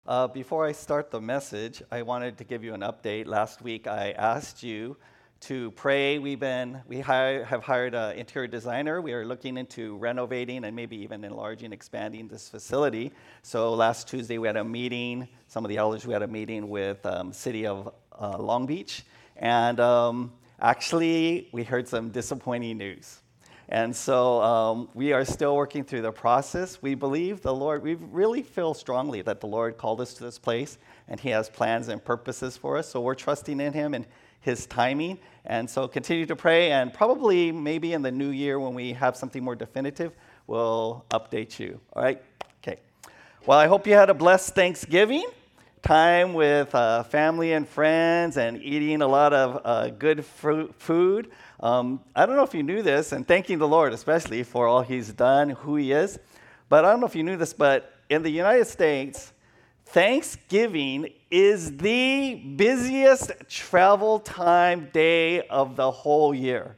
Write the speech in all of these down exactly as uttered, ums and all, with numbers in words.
Uh, before I start the message, I wanted to give you an update. Last week, I asked you to pray. We've been, we hi- have hired an interior designer. We are looking into renovating and maybe even enlarging, expanding this facility. So last Tuesday, we had a meeting. Some of the elders, we had a meeting with um, City of uh, Long Beach. And um, actually, we heard some disappointing news. And so um, we are still working through the process. We believe the Lord, we really feel strongly that the Lord called us to this place and He has plans and purposes for us. So we're trusting in Him and His timing. And so continue to pray, and probably maybe in the new year when we have something more definitive, we'll update you. All right? Okay. Well, I hope you had a blessed Thanksgiving. Time with uh, family and friends and eating a lot of uh, good fruit, food. Um, I don't know if you knew this, and thanking the Lord especially for all He's done, who He is. But I don't know if you knew this, but in the United States, Thanksgiving is the busiest travel time day of the whole year.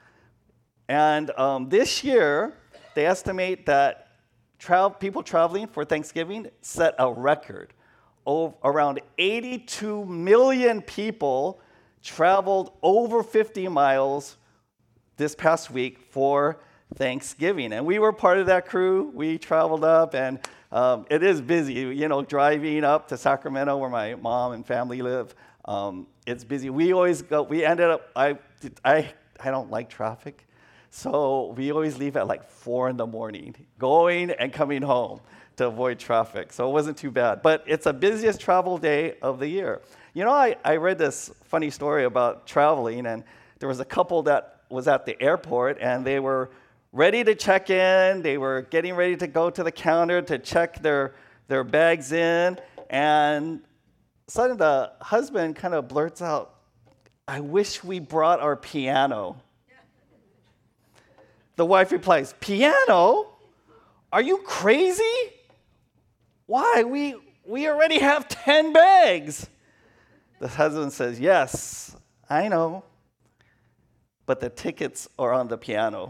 And um, this year, they estimate that tra- people traveling for Thanksgiving set a record. Over, around eighty-two million people traveled over fifty miles this past week for Thanksgiving. And we were part of that crew. We traveled up, and um, it is busy, you know, driving up to Sacramento where my mom and family live. Um, it's busy. We always go, we ended up, I, I, I don't like traffic, so we always leave at like four in the morning, going and coming home to avoid traffic. So it wasn't too bad. But it's the busiest travel day of the year. You know, I, I read this funny story about traveling, and there was a couple that was at the airport, and they were ready to check in. They were getting ready to go to the counter to check their, their bags in, and suddenly the husband kind of blurts out, "I wish we brought our piano." The wife replies, "Piano? Are you crazy? Why? We we already have ten bags." The husband says, "Yes, I know, but the tickets are on the piano."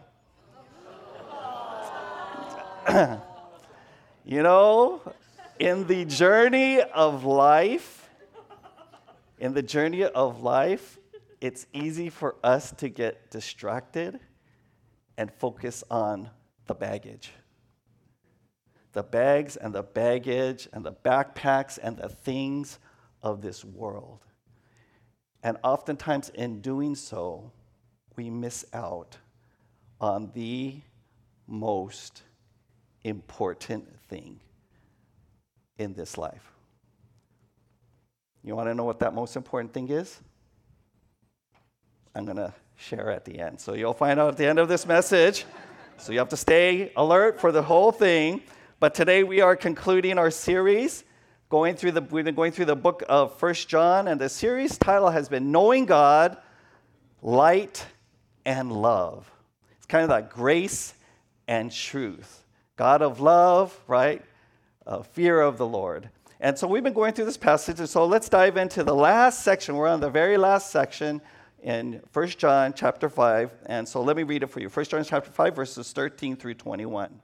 You know, in the journey of life, in the journey of life, it's easy for us to get distracted and focus on the baggage. The bags and the baggage and the backpacks and the things of this world. And oftentimes in doing so, we miss out on the most important thing in this life. You want to know what that most important thing is? I'm going to share at the end. So you'll find out at the end of this message. So you have to stay alert for the whole thing. But today we are concluding our series. Going through the, we've been going through the book of First John, and the series title has been Knowing God, Light, and Love. It's kind of that grace and truth. God of love, right? Uh, fear of the Lord. And so we've been going through this passage, and so let's dive into the last section. We're on the very last section in First John chapter five. And so let me read it for you. First John chapter five, verses thirteen through twenty-one.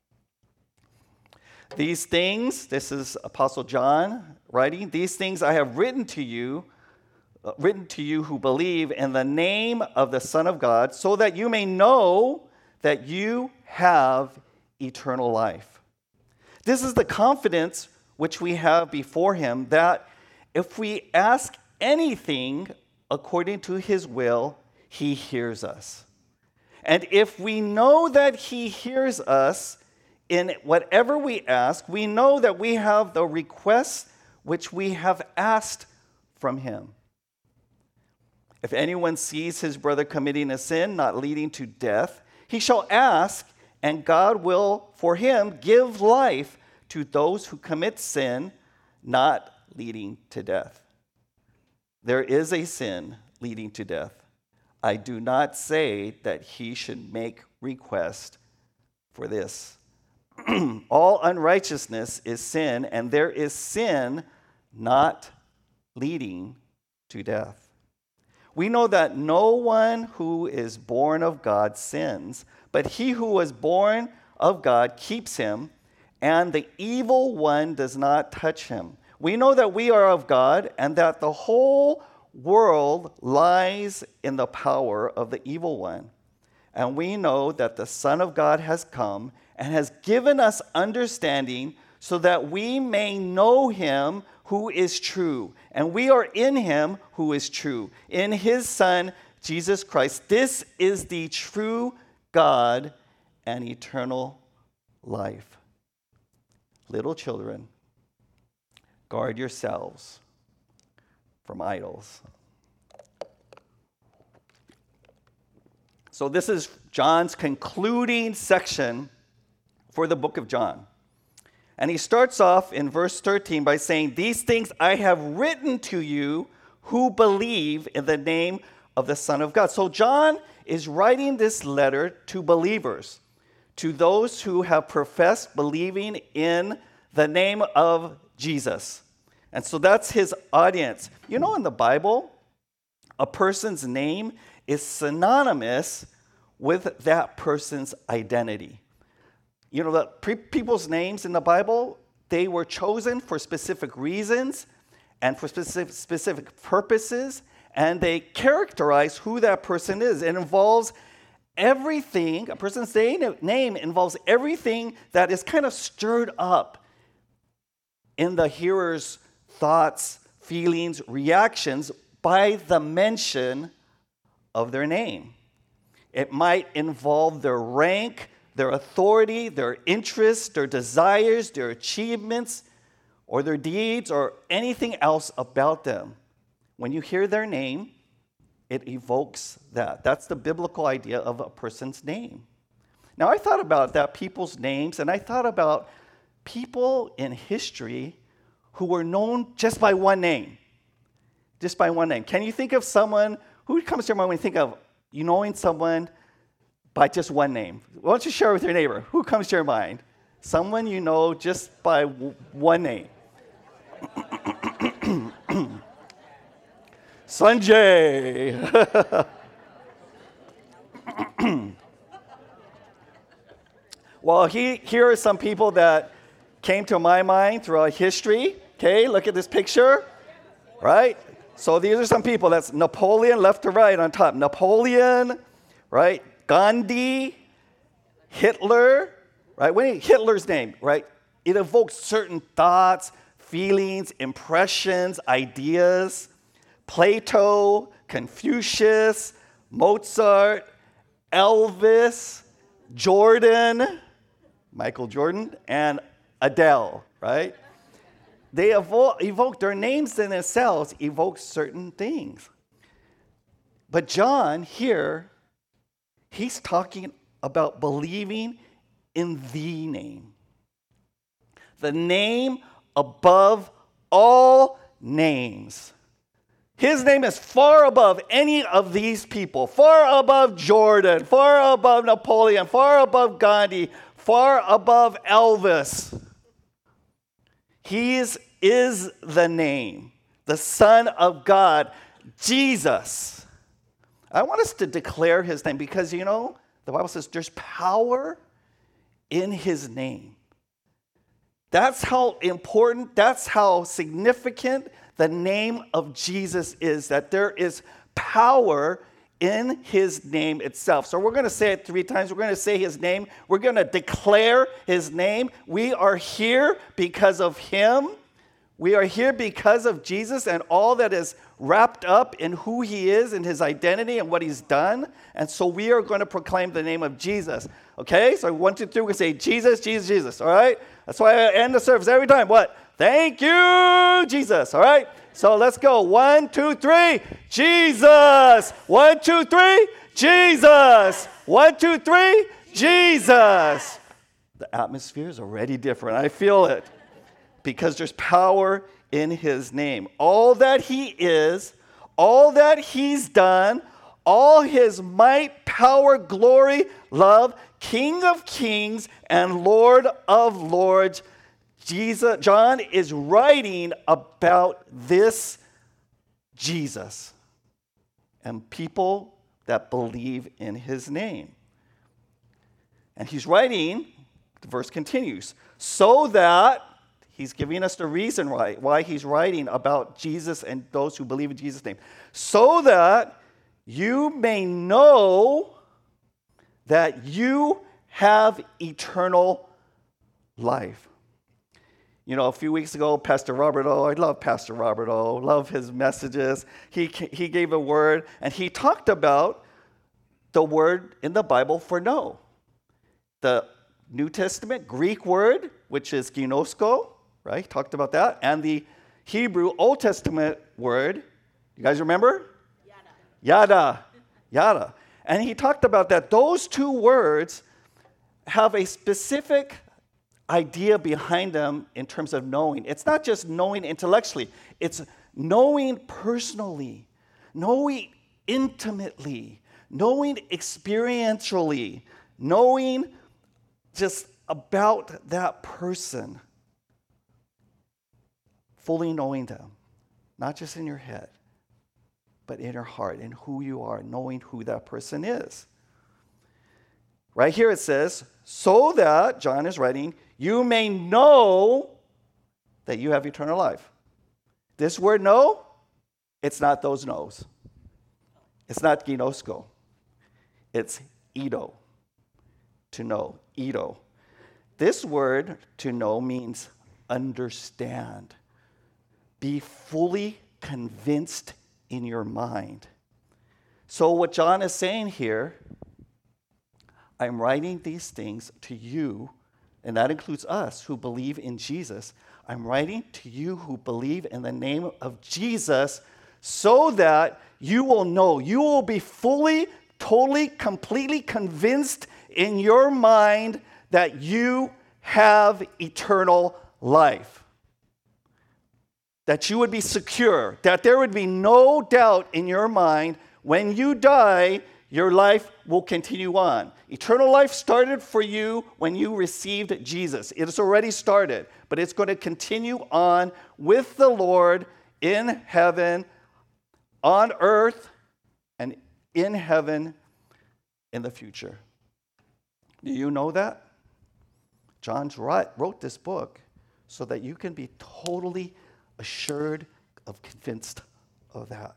These things, this is Apostle John writing, "These things I have written to you, uh, written to you who believe in the name of the Son of God, so that you may know that you have eternal life. This is the confidence which we have before Him, that if we ask anything according to His will, He hears us. And if we know that He hears us in whatever we ask, we know that we have the requests which we have asked from Him. If anyone sees his brother committing a sin not leading to death, he shall ask, and God will, for him, give life to those who commit sin not leading to death. There is a sin leading to death. I do not say that he should make request for this. All unrighteousness is sin, and there is sin not leading to death. We know that no one who is born of God sins, but he who was born of God keeps him, and the evil one does not touch him. We know that we are of God and that the whole world lies in the power of the evil one. And we know that the Son of God has come and has given us understanding so that we may know him who is true. And we are in him who is true, in his Son, Jesus Christ. This is the true God and eternal life. Little children, guard yourselves from idols. So this is John's concluding section for the book of John. And he starts off in verse thirteen by saying, "These things I have written to you who believe in the name of the Son of God." So John is writing this letter to believers, to those who have professed believing in the name of Jesus. And so that's his audience. You know, in the Bible, a person's name is synonymous with that person's identity. You know, the pre- people's names in the Bible, they were chosen for specific reasons and for specific, specific purposes, and they characterize who that person is. It involves everything, a person's name involves everything that is kind of stirred up in the hearer's thoughts, feelings, reactions by the mention of their name. It might involve their rank, their authority, their interests, their desires, their achievements, or their deeds, or anything else about them. When you hear their name, it evokes that. That's the biblical idea of a person's name. Now, I thought about that, people's names, and I thought about people in history who were known just by one name. Just by one name. Can you think of someone, who comes to your mind when you think of you knowing someone by just one name? Why don't you share with your neighbor? Who comes to your mind? Someone you know just by w- one name. Sanjay. Well, he, here are some people that came to my mind throughout history. Okay, look at this picture, right? So these are some people. That's Napoleon, left to right on top. Napoleon, right? Gandhi, Hitler, right? When you, Hitler's name, right? It evokes certain thoughts, feelings, impressions, ideas. Plato, Confucius, Mozart, Elvis, Jordan, Michael Jordan, and Adele, right? They evoke, evoke their names in themselves, evoke certain things. But John here, he's talking about believing in the name. The name above all names. His name is far above any of these people, far above Jordan, far above Napoleon, far above Gandhi, far above Elvis. He is, is the name, the Son of God, Jesus. I want us to declare his name because, you know, the Bible says there's power in his name. That's how important, that's how significant the name of Jesus is, that there is power in his name itself. So we're going to say it three times. We're going to say his name. We're going to declare his name. We are here because of him. We are here because of Jesus and all that is wrapped up in who he is and his identity and what he's done. And so we are going to proclaim the name of Jesus. Okay? So one, two, three, we say Jesus, Jesus, Jesus. All right? That's why I end the service every time. What? Thank you, Jesus. All right? So let's go. One, two, three. Jesus. One, two, three. Jesus. One, two, three. Jesus. The atmosphere is already different. I feel it. Because there's power in his name. All that he is, all that he's done, all his might, power, glory, love, King of kings and Lord of lords. Jesus, John is writing about this Jesus and people that believe in his name. And he's writing, the verse continues, so that, He's giving us the reason why, why he's writing about Jesus and those who believe in Jesus' name. So that you may know that you have eternal life. You know, a few weeks ago, Pastor Robert O, I love Pastor Robert O, love his messages. He, he gave a word, and he talked about the word in the Bible for know. The New Testament Greek word, which is ginosko, right? Talked about that. And the Hebrew Old Testament word, you guys remember? Yada. Yada. Yada. And he talked about that. Those two words have a specific idea behind them in terms of knowing. It's not just knowing intellectually. It's knowing personally, knowing intimately, knowing experientially, knowing just about that person, fully knowing them, not just in your head, but in your heart, in who you are, knowing who that person is. Right here it says, so that, John is writing, you may know that you have eternal life. This word know, it's not those no's. It's not ginosko. It's ido, to know, ido. This word, to know, means understand. Be fully convinced in your mind. So what John is saying here, I'm writing these things to you, and that includes us who believe in Jesus. I'm writing to you who believe in the name of Jesus so that you will know, you will be fully, totally, completely convinced in your mind that you have eternal life. That you would be secure, that there would be no doubt in your mind when you die, your life will continue on. Eternal life started for you when you received Jesus. It has already started, but it's going to continue on with the Lord in heaven, on earth, and in heaven in the future. Do you know that? John wrote this book so that you can be totally assured of, convinced of that.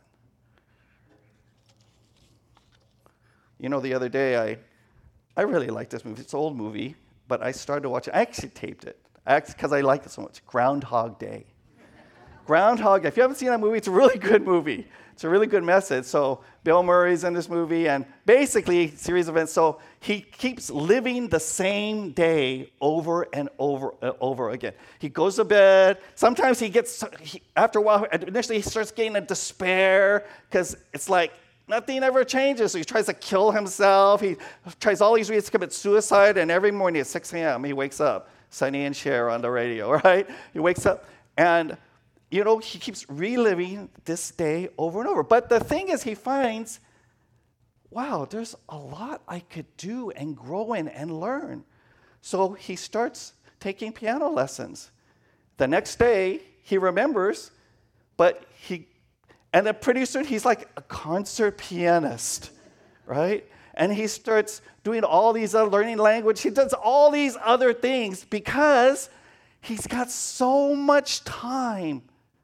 You know, the other day, I I really like this movie. It's an old movie, but I started to watch it. I actually taped it because I like it so much. Groundhog Day. Groundhog Day. If you haven't seen that movie, it's a really good movie. It's a really good message. So Bill Murray's in this movie, and basically, series of events. So he keeps living the same day over and over and over again. He goes to bed. Sometimes he gets, he, after a while, initially he starts getting a despair because it's like, nothing ever changes. So he tries to kill himself. He tries all these ways to commit suicide. And every morning at six a.m., he wakes up. Sonny and Cher on the radio, right? He wakes up. And, you know, he keeps reliving this day over and over. But the thing is, he finds, wow, there's a lot I could do and grow in and learn. So he starts taking piano lessons. The next day, he remembers, but he And then pretty soon, he's like a concert pianist, right? And he starts doing all these other learning language. He does all these other things because he's got so much time.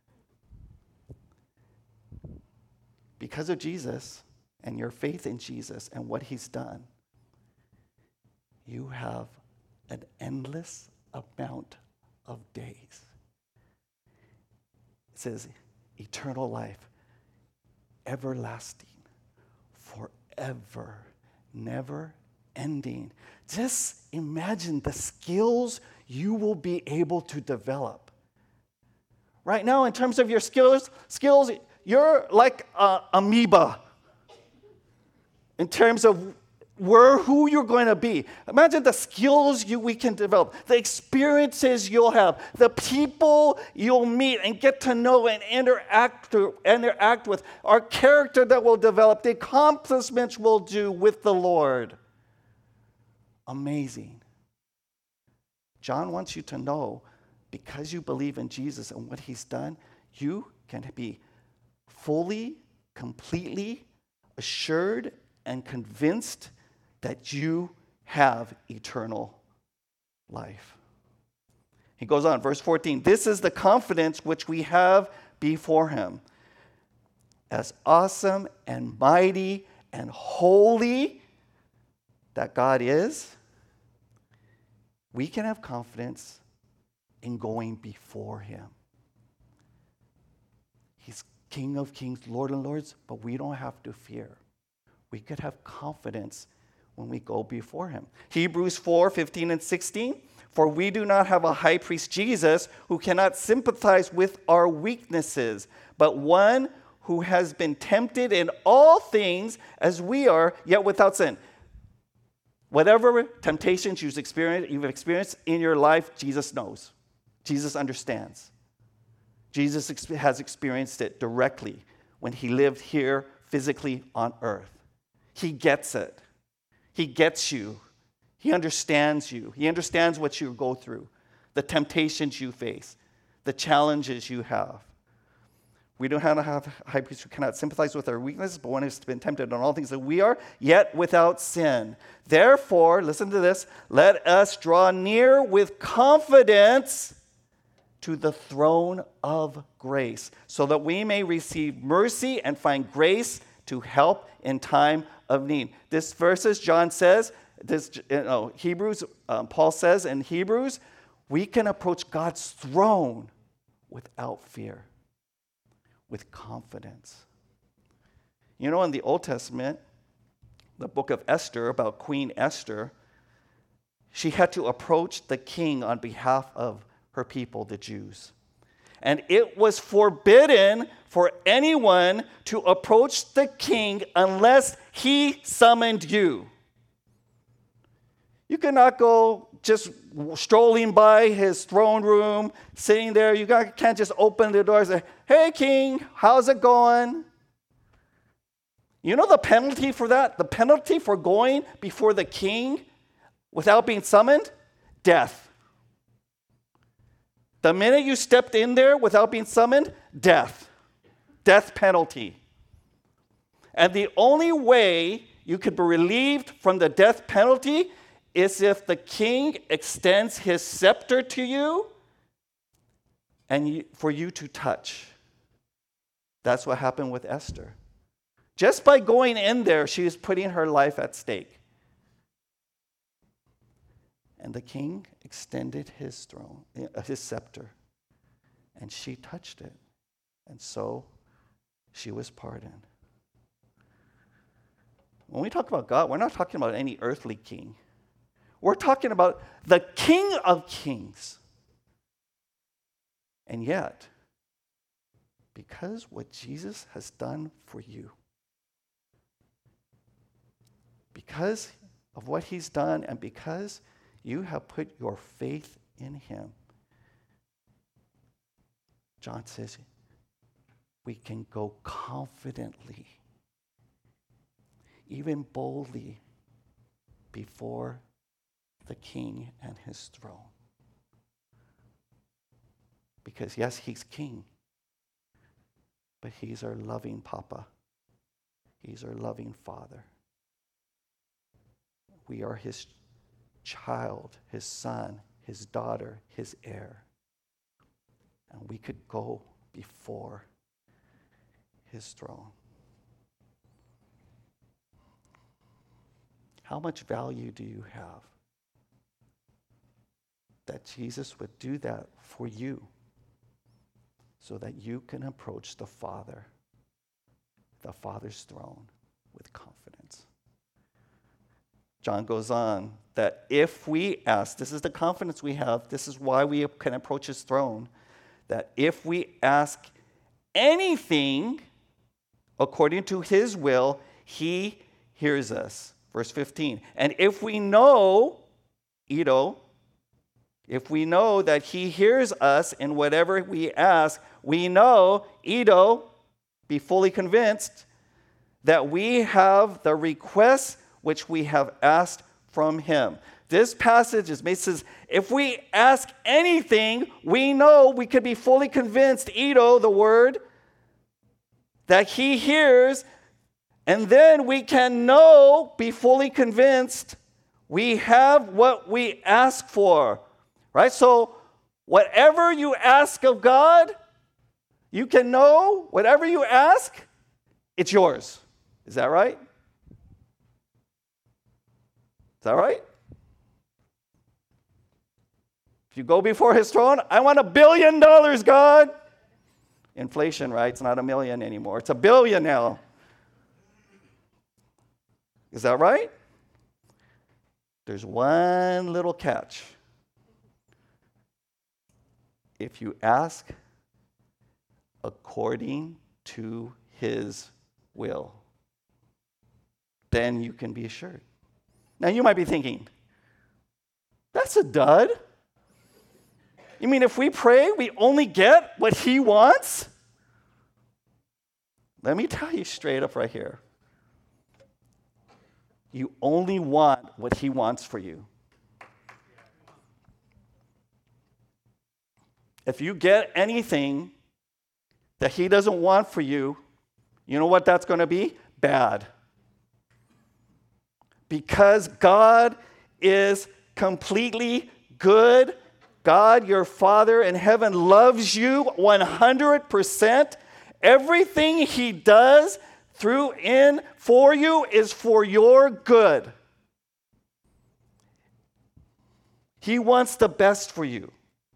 Because of Jesus and your faith in Jesus and what he's done, you have an endless amount of days. It says eternal life. Everlasting, forever, never ending. Just imagine the skills you will be able to develop. Right now, in terms of your skills, skills, you're like an amoeba in terms of where, who you're going to be. Imagine the skills you, we can develop, the experiences you'll have, the people you'll meet and get to know and interact, to, interact with, our character that will develop, the accomplishments we'll do with the Lord. Amazing. John wants you to know, because you believe in Jesus and what he's done, you can be fully, completely assured and convinced that you have eternal life. He goes on, verse fourteen, this is the confidence which we have before him. As awesome and mighty and holy that God is, we can have confidence in going before him. He's King of kings, Lord of lords, but we don't have to fear. We could have confidence when we go before him. Hebrews four, fifteen and sixteen, for we do not have a high priest, Jesus, who cannot sympathize with our weaknesses, but one who has been tempted in all things as we are, yet without sin. Whatever temptations you've experienced, you've experienced in your life, Jesus knows. Jesus understands. Jesus ex- has experienced it directly when he lived here physically on earth. He gets it. He gets you. He understands you. He understands what you go through, the temptations you face, the challenges you have. We don't have to have a high priest who cannot sympathize with our weaknesses, but one who's been tempted on all things that we are, yet without sin. Therefore, listen to this, let us draw near with confidence to the throne of grace, so that we may receive mercy and find grace to help in time of need. This verses, John says, this you know, Hebrews, um, Paul says in Hebrews, we can approach God's throne without fear, with confidence. You know, in the Old Testament, the book of Esther, about Queen Esther, she had to approach the king on behalf of her people, the Jews. And it was forbidden for anyone to approach the king unless he summoned you. You cannot go just strolling by his throne room, sitting there. You can't just open the door and say, hey, king, how's it going? You know the penalty for that? The penalty for going before the king without being summoned? Death. The minute you stepped in there without being summoned, death. Death penalty. And the only way you could be relieved from the death penalty is if the king extends his scepter to you and you, for you to touch. That's what happened with Esther. Just by going in there, she was putting her life at stake. And the king extended his throne, his scepter, and she touched it. And so she was pardoned. When we talk about God, we're not talking about any earthly king. We're talking about the King of Kings. And yet, because what Jesus has done for you, because of what he's done, and because you have put your faith in him, John says, we can go confidently, even boldly, before the king and his throne. Because yes, he's king, but he's our loving papa. He's our loving father. We are his child, his son, his daughter, his heir. And we could go before his throne. How much value do you have that Jesus would do that for you so that you can approach the Father, the Father's throne, with confidence? John goes on that if we ask, this is the confidence we have, this is why we can approach his throne, that if we ask anything according to his will, he hears us. Verse fifteen. And if we know, Edo, if we know that he hears us in whatever we ask, we know, Edo, be fully convinced, that we have the requests which we have asked from him. This passage is made says, if we ask anything, we know, we could be fully convinced, Edo, the word, that he hears, and then we can know, be fully convinced, we have what we ask for. Right? So Whatever you ask of God, you can know whatever you ask, it's yours. Is that right? Is that right? If you go before his throne, I want a billion dollars, God. Inflation, right? It's not a million anymore. It's a billion now. Is that right? There's one little catch. If you ask according to his will, then you can be assured. Now you might be thinking, that's a dud. You mean if we pray, we only get what he wants? Let me tell you straight up right here. You only want what he wants for you. If you get anything that he doesn't want for you, you know what that's going to be? Bad. Because God is completely good. God, your Father in heaven, loves you one hundred percent. Everything he does through in for you is for your good. He wants the best for you.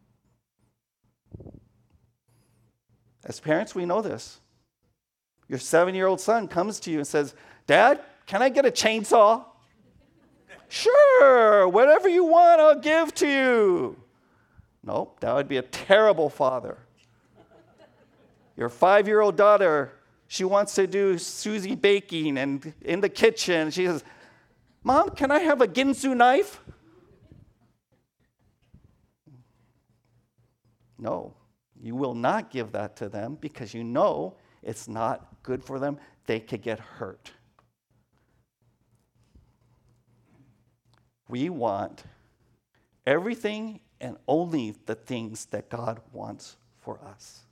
As parents, we know this. Your seven-year-old son comes to you and says, Dad, can I get a chainsaw? Sure, whatever you want, I'll give to you. Nope, that would be a terrible father. Your five-year-old daughter, she wants to do Susie baking and in the kitchen. She says, Mom, can I have a Ginsu knife? No, you will not give that to them because you know it's not good for them. They could get hurt. We want everything and only the things that God wants for us.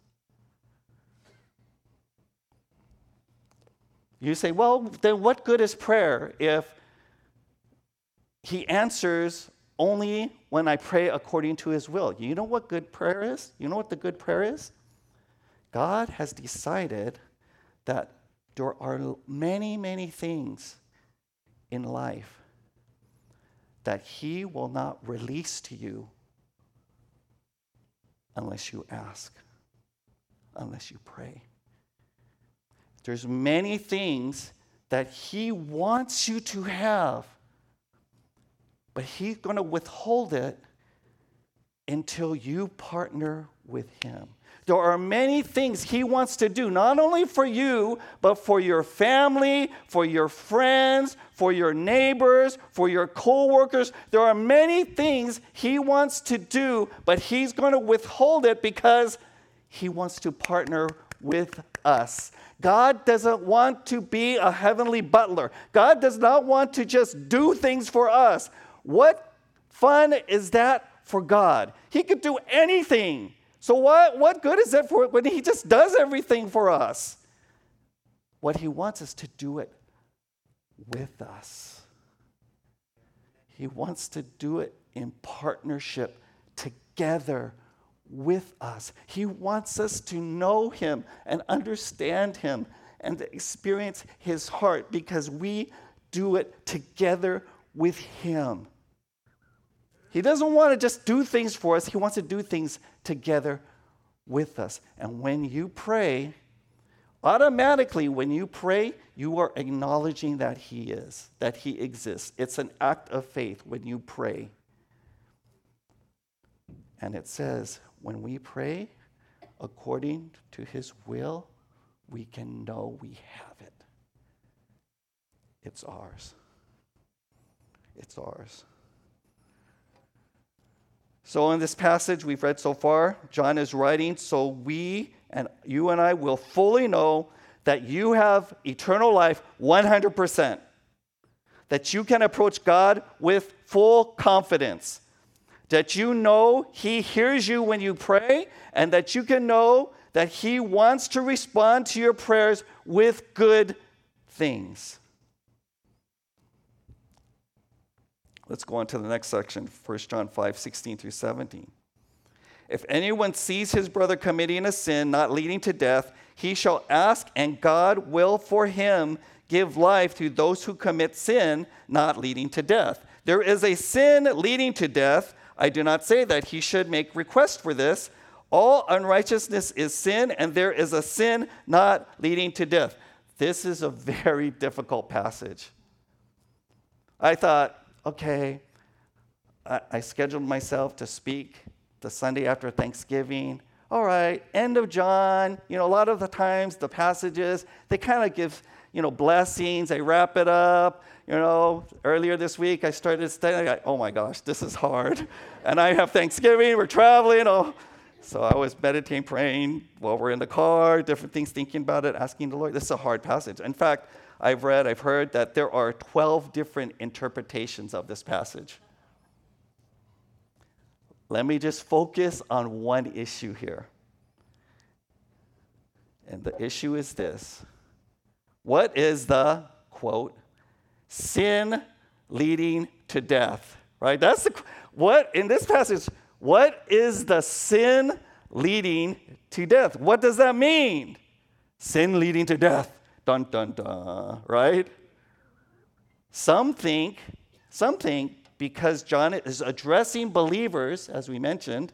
You say, well, then what good is prayer if he answers only when I pray according to his will? You know what good prayer is? You know what the good prayer is? God has decided that there are many, many things in life that he will not release to you unless you ask, unless you pray. There's many things that he wants you to have, but he's going to withhold it until you partner with him. There are many things he wants to do, not only for you, but for your family, for your friends, for your neighbors, for your co-workers. There are many things he wants to do, but he's going to withhold it because he wants to partner with us. God doesn't want to be a heavenly butler. God does not want to just do things for us. What fun is that for God? He could do anything. So what, what good is it for when he just does everything for us? What he wants is to do it with us. He wants to do it in partnership together with us. He wants us to know him and understand him and to experience his heart because we do it together with him. He doesn't want to just do things for us. He wants to do things together with us. And when you pray, automatically when you pray, you are acknowledging that he is, that he exists. It's an act of faith when you pray. And it says, when we pray according to his will, we can know we have it. It's ours. It's ours. So in this passage we've read so far, John is writing, so we and you and I will fully know that you have eternal life one hundred percent. That you can approach God with full confidence. That you know he hears you when you pray, and that you can know that he wants to respond to your prayers with good things. Let's go on to the next section, First John five, sixteen through seventeen. If anyone sees his brother committing a sin not leading to death, he shall ask, and God will for him give life to those who commit sin not leading to death. There is a sin leading to death. I do not say that he should make request for this. All unrighteousness is sin, and there is a sin not leading to death. This is a very difficult passage. I thought, okay, I, I scheduled myself to speak the Sunday after Thanksgiving. All right, end of John. You know, a lot of the times the passages, they kind of give, you know, blessings. They wrap it up. You know, earlier this week I started studying. I, oh my gosh, this is hard. And I have Thanksgiving. We're traveling. Oh, so I was meditating, praying while we're in the car, different things, thinking about it, asking the Lord. This is a hard passage. In fact, I've read, I've heard that there are twelve different interpretations of this passage. Let me just focus on one issue here. And the issue is this. What is the, quote, sin leading to death? Right? That's the, what, in this passage, what is the sin leading to death? What does that mean? Sin leading to death. Dun, dun, dun, right? Some think, some think, because John is addressing believers, as we mentioned,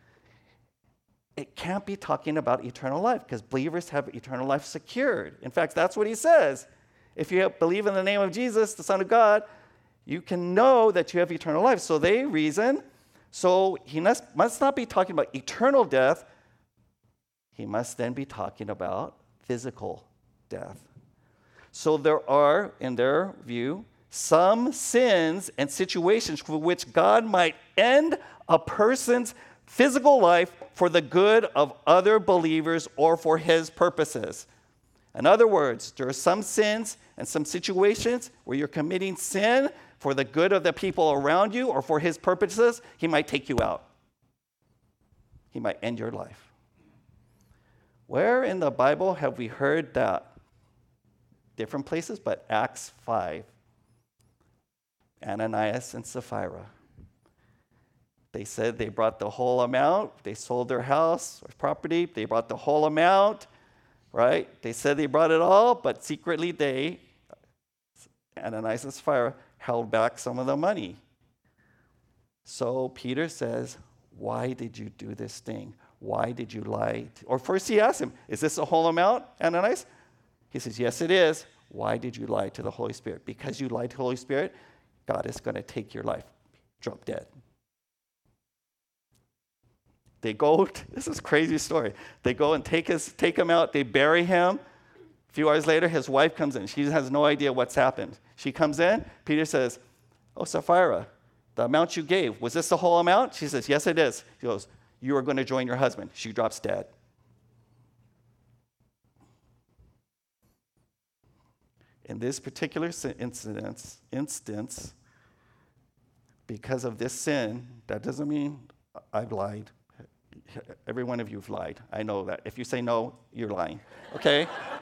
it can't be talking about eternal life because believers have eternal life secured. In fact, that's what he says. If you have, believe in the name of Jesus, the Son of God, you can know that you have eternal life. So they reason, so he must, must not be talking about eternal death. He must then be talking about physical death. So there are, in their view, some sins and situations for which God might end a person's physical life for the good of other believers or for his purposes. In other words, there are some sins and some situations where you're committing sin for the good of the people around you or for his purposes. He might take you out. He might end your life. Where in the Bible have we heard that? Different places, but Acts five. Ananias and Sapphira. They said they brought the whole amount. They sold their house or property. They brought the whole amount, right? They said they brought it all, but secretly they, Ananias and Sapphira, held back some of the money. So Peter says, why did you do this thing? Why did you lie? Or first he asked him, is this the whole amount, Ananias? He says, yes, it is. Why did you lie to the Holy Spirit? Because you lied to the Holy Spirit, God is going to take your life. Drop dead. They go, this is a crazy story. They go and take his, take him out. They bury him. A few hours later, his wife comes in. She has no idea what's happened. She comes in. Peter says, oh, Sapphira, the amount you gave, was this the whole amount? She says, yes, it is. He goes, you are going to join your husband. She drops dead. In this particular instance, instance, because of this sin, that doesn't mean I've lied. Every one of you have lied. I know that. If you say no, you're lying. Okay?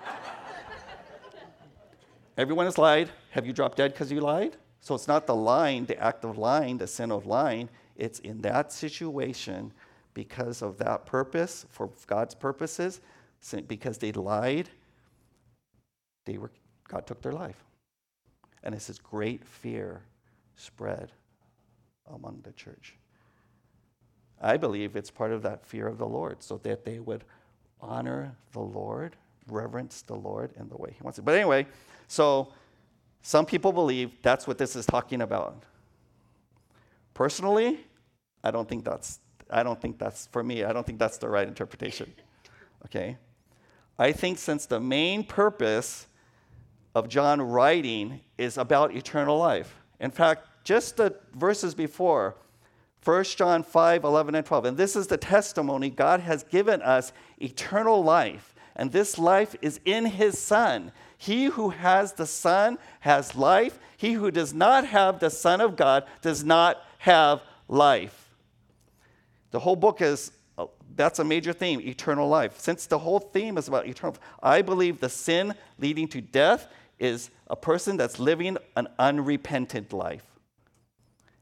Everyone has lied. Have you dropped dead because you lied? So it's not the lying, the act of lying, the sin of lying. It's in that situation because of that purpose, for God's purposes, because they lied, they were, God took their life. And it's this great fear spread among the church. I believe it's part of that fear of the Lord, so that they would honor the Lord, reverence the Lord in the way he wants it. But anyway, so some people believe that's what this is talking about. Personally, I don't think that's, I don't think that's, for me, I don't think that's the right interpretation. Okay? I think since the main purpose of John writing is about eternal life. In fact, just the verses before, First John five, eleven, and twelve. And this is the testimony. God has given us eternal life, and this life is in his Son. He who has the Son has life. He who does not have the Son of God does not have life. The whole book is, that's a major theme, eternal life. Since the whole theme is about eternal life, I believe the sin leading to death is a person that's living an unrepentant life.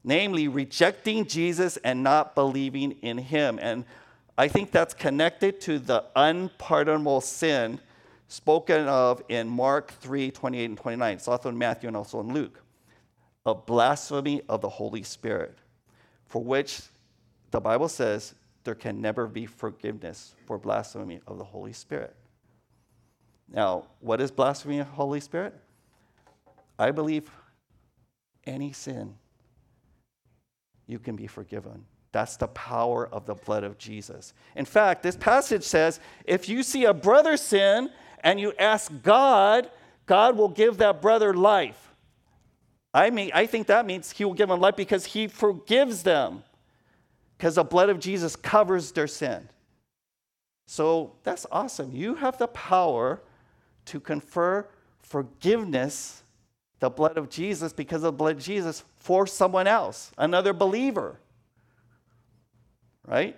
namely rejecting Jesus and not believing in him. And I think that's connected to the unpardonable sin spoken of in Mark three, twenty-eight and twenty-nine. It's also in Matthew and also in Luke. Of blasphemy of the Holy Spirit, for which the Bible says there can never be forgiveness for blasphemy of the Holy Spirit. Now, what is blasphemy of the Holy Spirit? I believe any sin, you can be forgiven. That's the power of the blood of Jesus. In fact, this passage says, if you see a brother sin and you ask God, God will give that brother life. I mean, I think that means he will give them life because he forgives them, because the blood of Jesus covers their sin. So that's awesome. You have the power to confer forgiveness, the blood of Jesus, because of the blood of Jesus, for someone else, another believer. Right?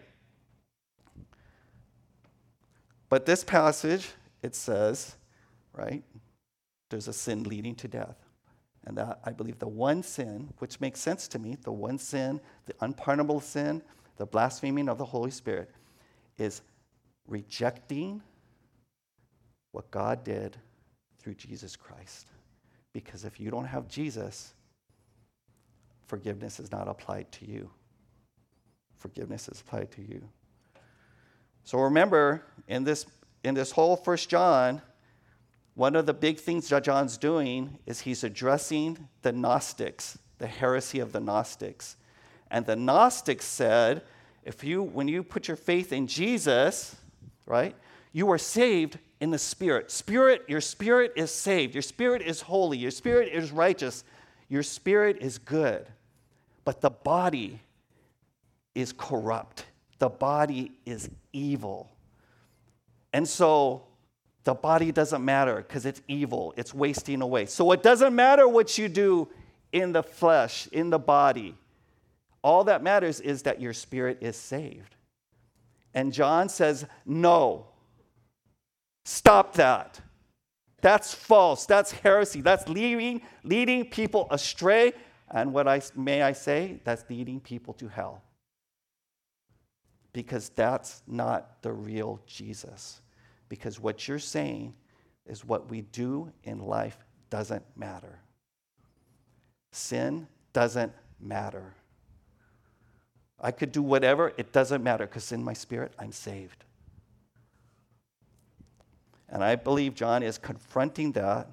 But this passage, it says, right, there's a sin leading to death. And that, I believe, the one sin, which makes sense to me, the one sin, the unpardonable sin, the blaspheming of the Holy Spirit, is rejecting what God did through Jesus Christ. Because if you don't have Jesus, forgiveness is not applied to you. Forgiveness is applied to you. So remember, in this, in this whole First John, one of the big things that John's doing is he's addressing the Gnostics, the heresy of the Gnostics. And the Gnostics said, if you, when you put your faith in Jesus, right, you are saved in the Spirit. Spirit, your spirit is saved. Your spirit is holy. Your spirit is righteous. Your spirit is good. But the body is corrupt. The body is evil. And so the body doesn't matter because it's evil. It's wasting away. So it doesn't matter what you do in the flesh, in the body. All that matters is that your spirit is saved. And John says, no. Stop that. That's false. That's heresy. That's leading, leading people astray. And what I may I say, that's leading people to hell. Because that's not the real Jesus. Because what you're saying is what we do in life doesn't matter. Sin doesn't matter. I could do whatever, it doesn't matter, because in my spirit, I'm saved. And I believe John is confronting that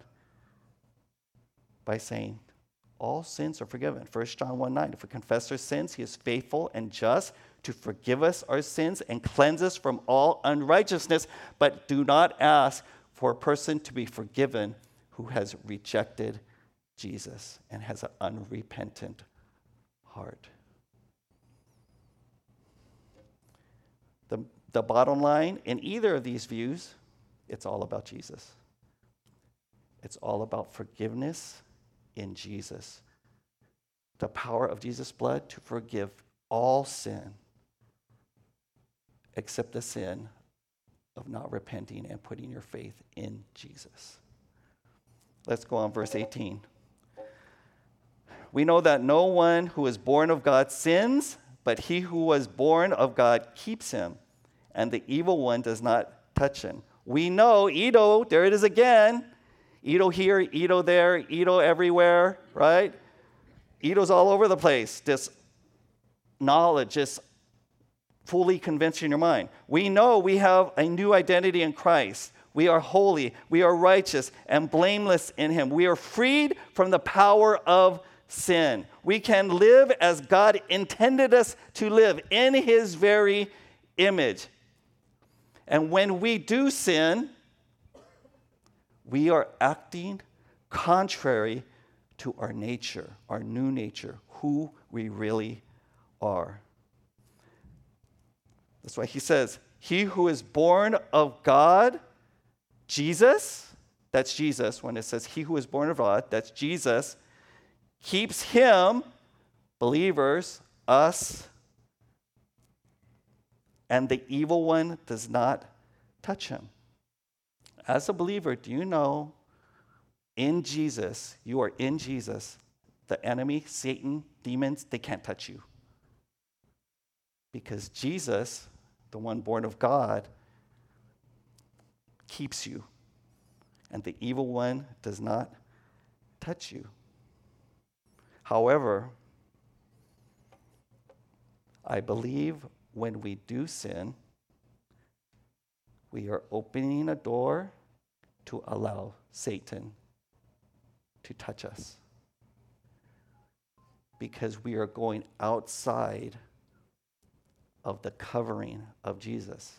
by saying, all sins are forgiven. First John one nine, if we confess our sins, he is faithful and just to forgive us our sins and cleanse us from all unrighteousness. But do not ask for a person to be forgiven who has rejected Jesus and has an unrepentant heart. The, the bottom line in either of these views, it's all about Jesus. It's all about forgiveness in Jesus. The power of Jesus' blood to forgive all sin except the sin of not repenting and putting your faith in Jesus. Let's go on, verse eighteen. We know that no one who is born of God sins, but he who was born of God keeps him, and the evil one does not touch him. We know, Edo, there it is again. Edo here, Edo there, Edo everywhere, right? Edo's all over the place. This knowledge, this fully convincing your mind. We know we have a new identity in Christ. We are holy, we are righteous, and blameless in him. We are freed from the power of sin. We can live as God intended us to live, in his very image. And when we do sin, we are acting contrary to our nature, our new nature, who we really are. That's why he says, he who is born of God, Jesus, that's Jesus, when it says he who is born of God, that's Jesus, keeps him, believers, us, and the evil one does not touch him. As a believer, do you know in Jesus, you are in Jesus, the enemy, Satan, demons, they can't touch you. Because Jesus, the one born of God, keeps you. And the evil one does not touch you. However, I believe when we do sin, we are opening a door to allow Satan to touch us. Because we are going outside of the covering of Jesus.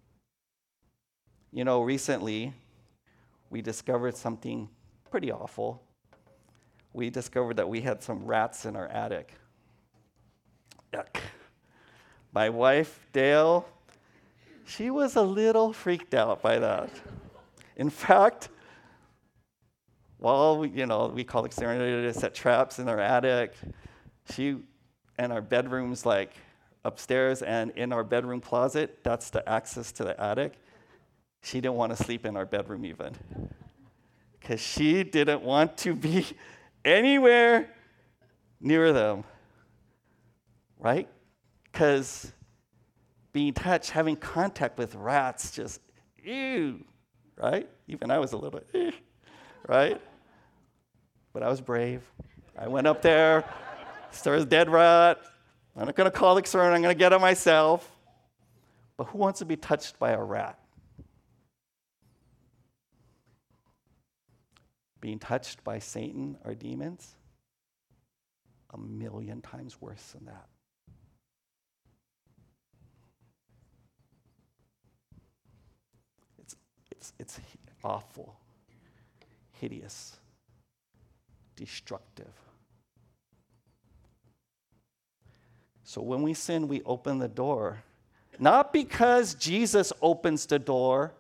You know, recently, we discovered something pretty awful. We discovered that we had some rats in our attic. Yuck. My wife, Dale, she was a little freaked out by that. In fact, while we, you know, we call exterminator to set traps in our attic, she and our bedrooms like upstairs and in our bedroom closet, that's the access to the attic. She didn't want to sleep in our bedroom even. Because she didn't want to be anywhere near them. Right? Because being touched, having contact with rats, just, ew, right? Even I was a little, eh, right? But I was brave. I went up there, there's a dead rat. I'm not going to call exterminator, I'm going to get it myself. But who wants to be touched by a rat? Being touched by Satan or demons? A million times worse than that. It's, it's, it's awful, hideous, destructive. So when we sin, we open the door. Not because Jesus opens the door,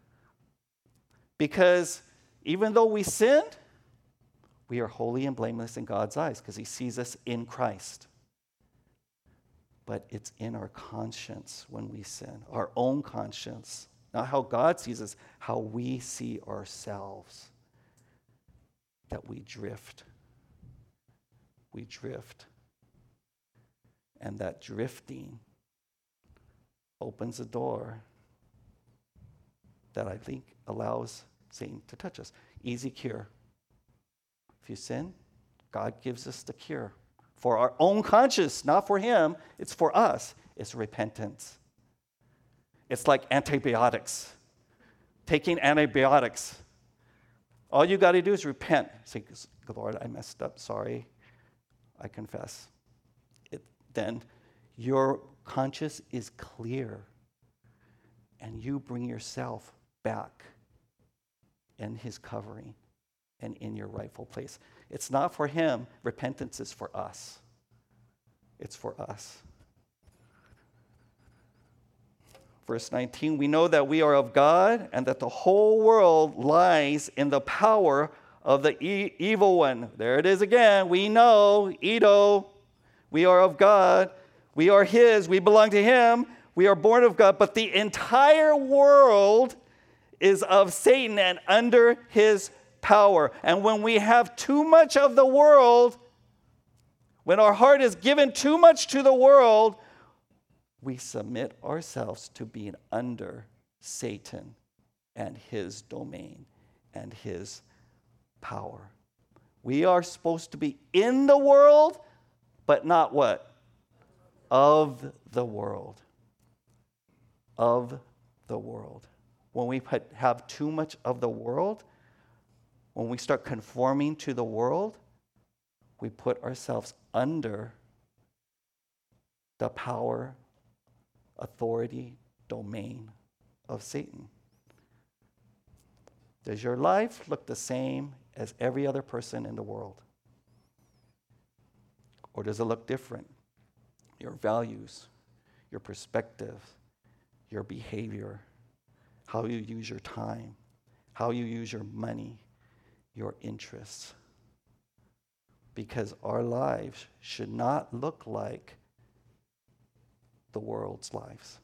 because even though we sinned, we are holy and blameless in God's eyes because he sees us in Christ. But it's in our conscience when we sin, our own conscience, not how God sees us, how we see ourselves, that we drift. We drift. And that drifting opens a door that I think allows Satan to touch us. Easy cure. If you sin, God gives us the cure. For our own conscience, not for him, it's for us. It's repentance. It's like antibiotics. Taking antibiotics. All you got to do is repent. Say, Lord, I messed up. Sorry. I confess. It, then your conscience is clear. And you bring yourself back in his covering and in your rightful place. It's not for him. Repentance is for us. It's for us. Verse nineteen, we know that we are of God and that the whole world lies in the power of the e- evil one. There it is again. We know, Edo, we are of God. We are his. We belong to him. We are born of God. But the entire world is of Satan and under his power. And when we have too much of the world, when our heart is given too much to the world, we submit ourselves to being under Satan and his domain and his power. We are supposed to be in the world, but not what? Of the world. Of the world. When we put, have too much of the world, when we start conforming to the world, we put ourselves under the power, authority, domain of Satan. Does your life look the same as every other person in the world? Or does it look different? Your values, your perspective, your behavior, how you use your time, how you use your money, your interests. Because our lives should not look like the world's lives.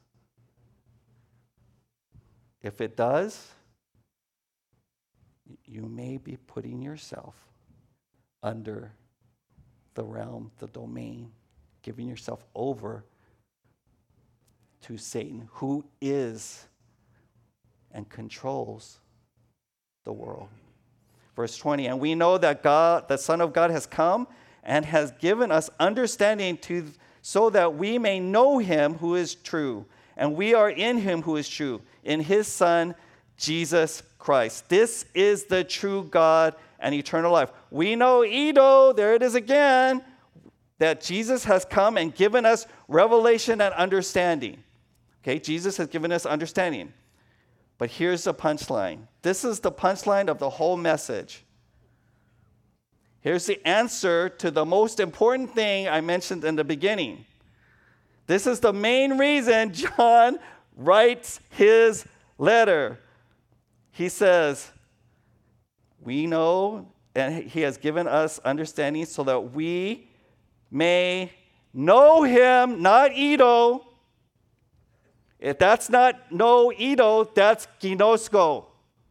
If it does, you may be putting yourself under the realm, the domain, giving yourself over to Satan, who is and controls the world. Verse twenty, and we know that God, the Son of God, has come and has given us understanding to so that we may know him who is true. And we are in him who is true, in his Son, Jesus Christ. This is the true God and eternal life. We know, Edo, there it is again, that Jesus has come and given us revelation and understanding. Okay, Jesus has given us understanding. But here's the punchline. This is the punchline of the whole message. Here's the answer to the most important thing I mentioned in the beginning. This is the main reason John writes his letter. He says, we know, and he has given us understanding so that we may know him, not Edo. If that's not no Edo, that's ginosko.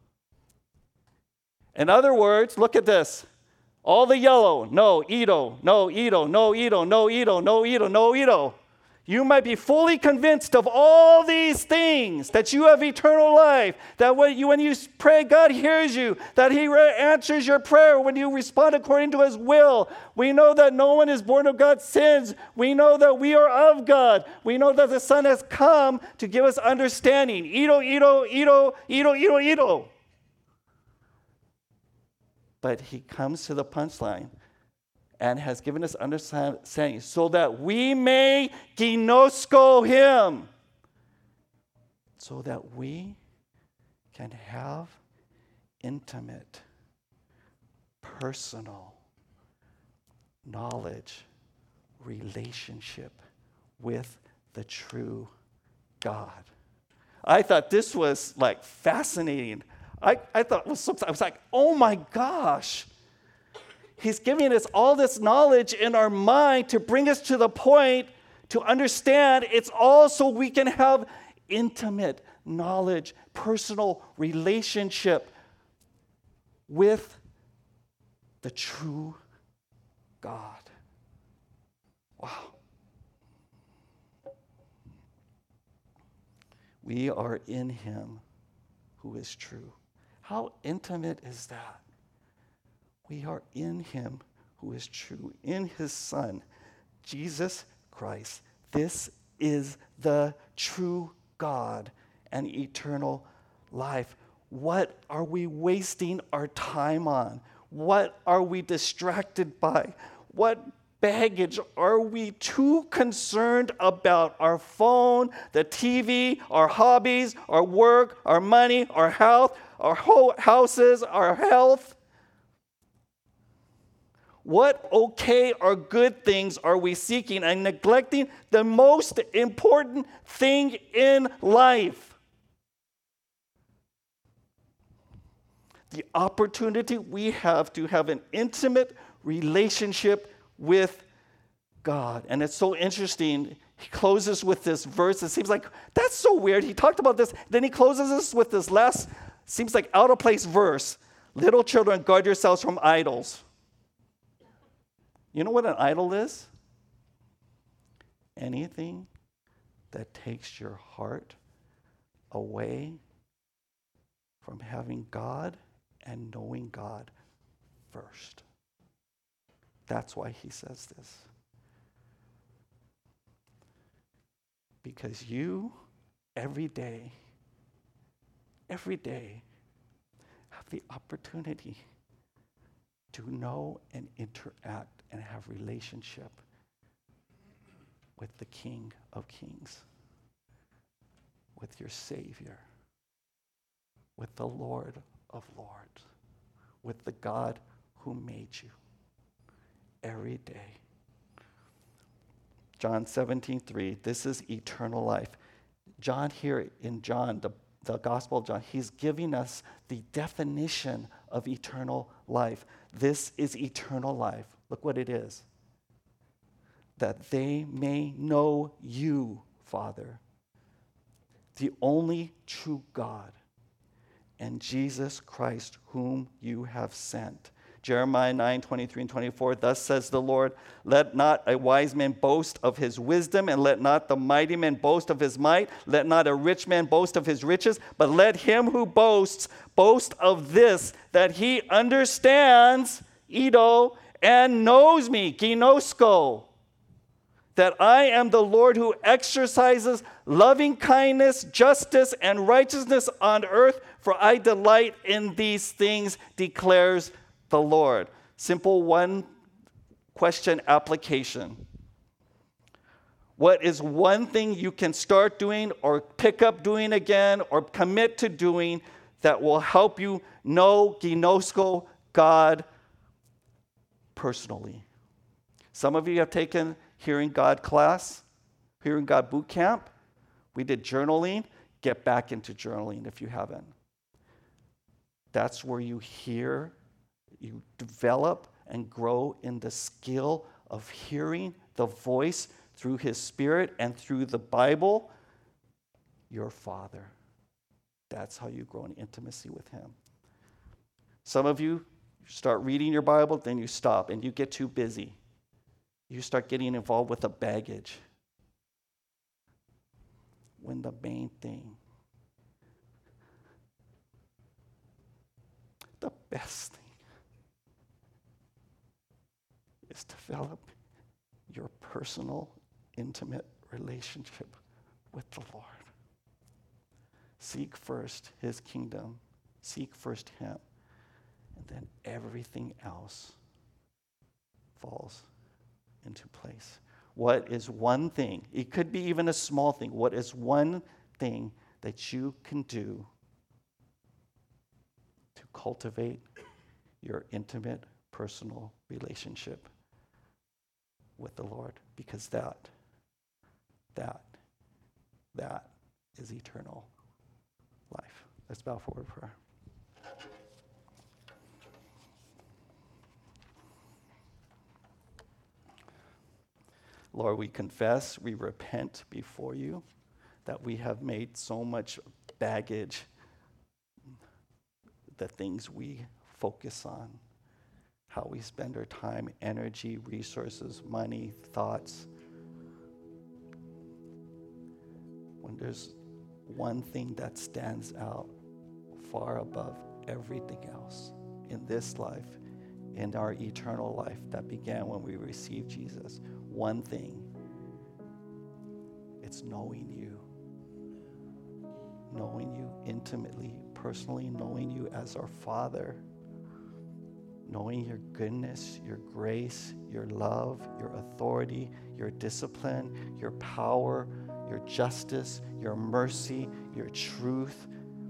In other words, look at this. All the yellow, no Edo, no Edo, no Edo, no Edo, no Edo, no Edo. You might be fully convinced of all these things, that you have eternal life, that when you, when you pray, God hears you, that he re- answers your prayer when you respond according to his will. We know that no one is born of God sins. We know that we are of God. We know that the Son has come to give us understanding. Edo, Edo, Edo, Edo, Edo, Edo. But he comes to the punchline and has given us understanding so that we may ginosko him, so that we can have intimate, personal knowledge, relationship with the true God. I thought this was like fascinating. I, I thought it was so, I was like, oh my gosh. He's giving us all this knowledge in our mind to bring us to the point to understand it's all so we can have intimate knowledge, personal relationship with the true God. Wow. We are in him who is true. How intimate is that? We are in him who is true, in his Son, Jesus Christ. This is the true God and eternal life. What are we wasting our time on? What are we distracted by? What baggage are we too concerned about? Our phone, the T V, our hobbies, our work, our money, our health, our whole houses, our health? What okay or good things are we seeking and neglecting the most important thing in life? The opportunity we have to have an intimate relationship with God. And it's so interesting. He closes with this verse. It seems like that's so weird. He talked about this. Then he closes us with this last, seems like out of place verse. Little children, guard yourselves from idols. You know what an idol is? Anything that takes your heart away from having God and knowing God first. That's why he says this. Because you, every day, every day, have the opportunity to know and interact and have relationship with the King of Kings, with your Savior, with the Lord of Lords, with the God who made you every day. John seventeen three, this is eternal life. John here in John, the, the Gospel of John, he's giving us the definition of eternal life. This is eternal life. Look what it is. That they may know you, Father, the only true God, and Jesus Christ, whom you have sent. Jeremiah nine, twenty-three and twenty-four, thus says the Lord, let not a wise man boast of his wisdom, and let not the mighty man boast of his might, let not a rich man boast of his riches, but let him who boasts boast of this, that he understands, Edo, and knows me, ginosko, that I am the Lord who exercises loving kindness, justice, and righteousness on earth, for I delight in these things, declares the Lord. Simple one question application. What is one thing you can start doing or pick up doing again or commit to doing that will help you know ginosko, God, personally? Some of you have taken Hearing God class, Hearing God boot camp. We did journaling. Get back into journaling if you haven't. That's where you hear, you develop and grow in the skill of hearing the voice through His Spirit and through the Bible, your Father. That's how you grow in intimacy with Him. Some of you start reading your Bible, then you stop and you get too busy. You start getting involved with the baggage. When the main thing, the best thing, is develop your personal, intimate relationship with the Lord. Seek first His kingdom. Seek first Him. And then everything else falls into place. What is one thing? It could be even a small thing. What is one thing that you can do to cultivate your intimate, personal relationship with the Lord? Because that, that, that is eternal life. Let's bow forward for prayer. Lord, we confess, we repent before you that we have made so much baggage the things we focus on, how we spend our time, energy, resources, money, thoughts. When there's one thing that stands out far above everything else in this life, in our eternal life that began when we received Jesus, one thing, it's knowing you. Knowing you intimately, personally, knowing you as our Father, knowing your goodness, your grace, your love, your authority, your discipline, your power, your justice, your mercy, your truth.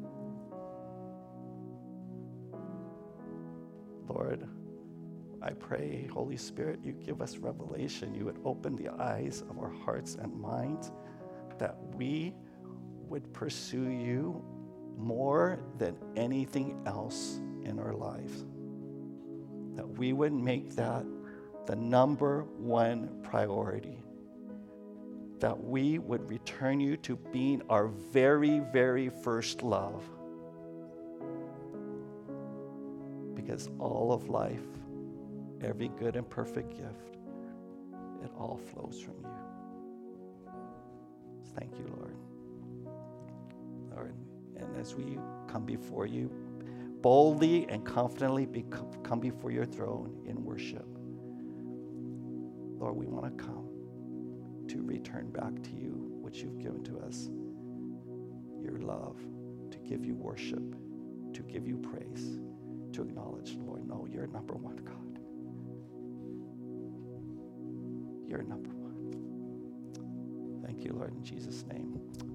Lord, I pray, Holy Spirit, you give us revelation. You would open the eyes of our hearts and minds, that we would pursue you more than anything else in our lives. That we would make that the number one priority. That we would return you to being our very, very first love. Because all of life, every good and perfect gift, it all flows from you. Thank you, Lord. Lord, and as we come before you, boldly and confidently be, come before your throne in worship, Lord, we want to come to return back to you what you've given to us, your love, to give you worship, to give you praise, to acknowledge, Lord, no, you're number one, God. You're number one. Thank you, Lord, in Jesus' name.